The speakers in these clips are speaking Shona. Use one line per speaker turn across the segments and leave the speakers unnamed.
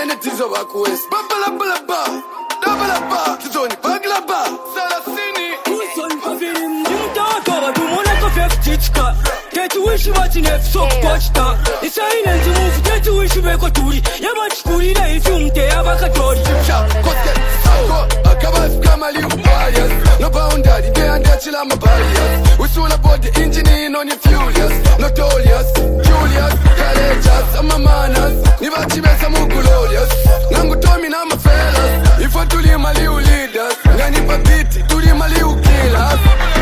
Ene tizo bakuwes Babalabalaba Dabalaba Tizoni baglaba Salasini
Kuson pavirim Nimutawakawa tumonako feftichka Tetu wishi watinef sokpochta Isainenzi mufu tetu wishi beko turi Yabachikuri na ifyumte yabakatori
Chipsha kote Sako Akabaf kamali warriors No boundary They and that chill on my barriers We soon about the engine on the furious Notorious Julius Courageous I'm a manners Nibachi besa glorious. Nangu tomi na my fellas. If I tuli mali u leaders. Ngani pa biti tuli mali u killers.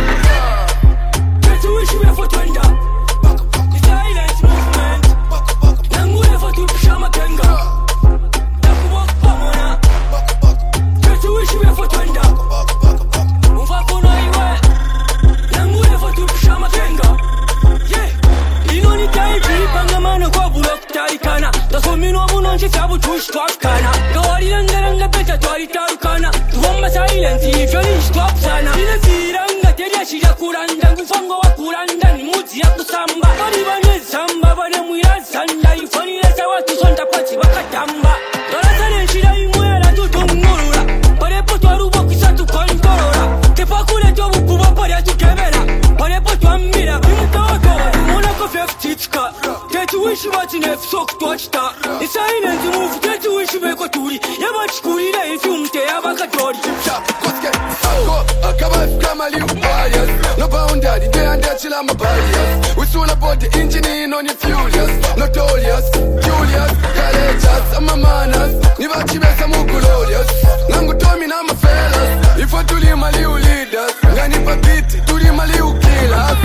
Tetu wishi we for thunder. The silent movement. Nangu we for tu pishama kenga. Naku wak pamona. Tetu wishi we for thunder. Mufako na iwe. Nangu we for tu pishama kenga. Yeah. Inoni taipi pangamano kwa bulok taikana. Tasomino munonche sabu tush twakana. Gawari langaranga peta twari tarukana. Tuwamba silence ifyoni stop sana. Ina ziranga teria shija kuranda. Ngufango wa kuranda ni muzi ya kusamba. Bari bane samba bane mwira sanda. Ifoni lesa watu sonta pachi wakatamba. Doratane shida imwela tutungurura. Pare poto arubo kisatu kontorora. Tepa kule tobu kuba pare atukemela. Pare poto ambira. Imutawakawa tumonako feftichka. Tetu wishi watinef sok twachta. Isainenzi mufu tetu wishi beko turi. Yabachikuri na ifyumte yabakatori.
Chipsha kote Sako Akabaf kamali warriors No boundary They and that chill on my barriers We soon about the engine on the furious Notorious Julius Courageous I'm a manners Nibachi besa glorious Nangu tomi na my fellas If I tuli mali u leaders Ngani pa biti tuli mali u killers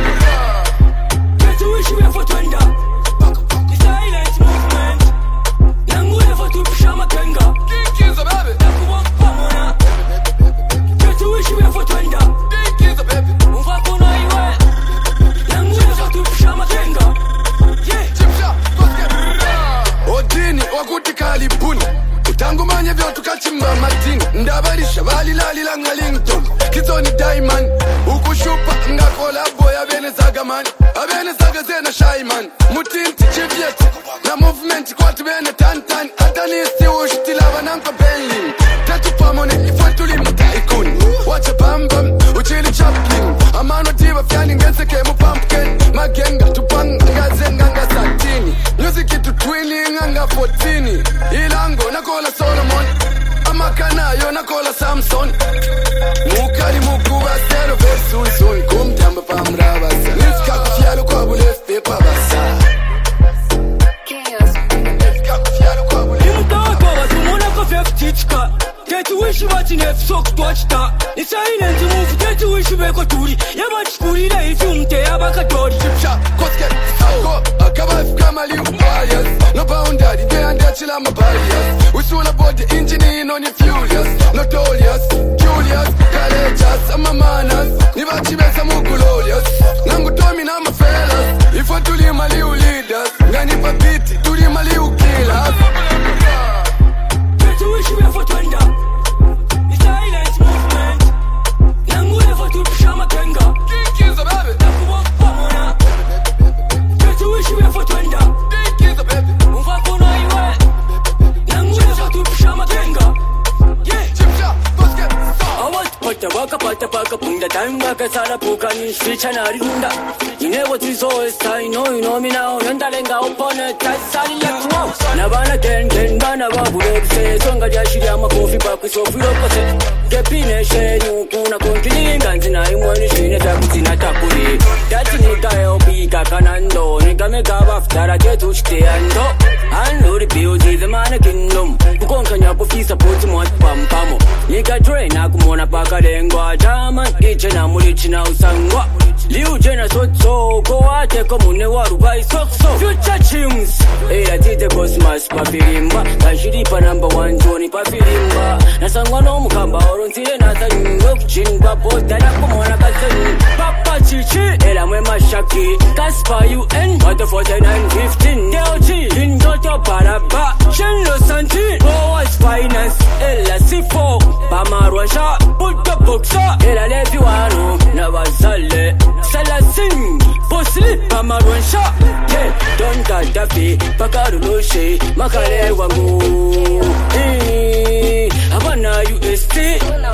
Tetu wishi we for thunder. The silent movement. Nangu we for tu pishama kenga.
Kizo baby
Naku wak pamona. Tetu wishi we for thunder.
Kizo baby
Mufako na iwe. Nangu we for tu pishama kenga. Yeah.
Chipsha kote Odini wakuti kalibuni Utangu manye vyotu kachimba matini Ndabarisha bali lali la ngalington Kizoni diamond Ukushupa nga kolabo ya bene saga man Abene saga zena shy man Mutinti chivyet Na movement kwa tubene tantan Atanisti ushitila nanka Berlin Tatu pamone ifatuli mtaikun Wacha bambam uchili chaplin Amano diva fyani ngense kemu pumpkin Magenga tupanga ngazenga nga satini Music itu twinning nga 14 Ilango nakola Solomon Amakanayo nakola Samson Mukari mukuba sero versun sun Kumtamba pamrabasa Niska kufialo kwa bulefte pabasa Niska kufialo kwa bulefte
Imutawakawa tumonako feftichka. Tetu wishi watinef sok twachta. Isainenzi mufu tetu wishi beko turi. Yabachikuri na ifyumte yabakatori.
Chipsha kote Sako Akabaf kamali warriors No boundary They and that chill on my barriers We soon about the engine on the furious Notorious Julius Courageous I'm a manners Nibachi besa glorious Nangu tomi na my fellas If I tuli mali u leaders Ngani pa biti tuli mali u killers
Tetu wishi we for thunder. The silent movement. Nangu we for tu pishama kenga.
Kizo baby
Naku wak pamona. Tetu wishi we for thunder.
Kizo baby
Mufako na iwe. Nangu we for tu pishama kenga. Yeah.
Chipsha kote
Awat pata paka punda time waka sara puka ni shicha na rinda. Ine what is always I know me now. Yonda lenga opone tasali la wow. Na bana ken bana babule se songa jashiri ama kofi pa kusofiro kose. Kepine shenyu kuna kontini nganzi na imwani shine takutina takuri. Tati nika opika kanando nika meka baftara jetu shite ando. Ando rebuild the man kingdom. Kukonka nyapo fisa poti mwati pampamo. Nika train akumona paka lengwa jama iche na mulichi na usangwa. Liu jena sotso ko ate komune warubai sokso. Future chimps eya tite cosmos pa filimba. Kashiri pa number 1 Johnny pa filimba. Nasangwa no mukamba orontire nasa nyingo kuchingwa pota ya kumona kaseni. Papa chichi ela mwe mashaki. Kaspa UN wato 4915. Delchi injoto paraba. Shenlo santi Boas finance ela sifo. Pamarwasha puta boxa ela lepi wano na bazale. Salasin Posli Pamarwansha Yeah Don Gaddafi Pakarulushe makale wangu abana UST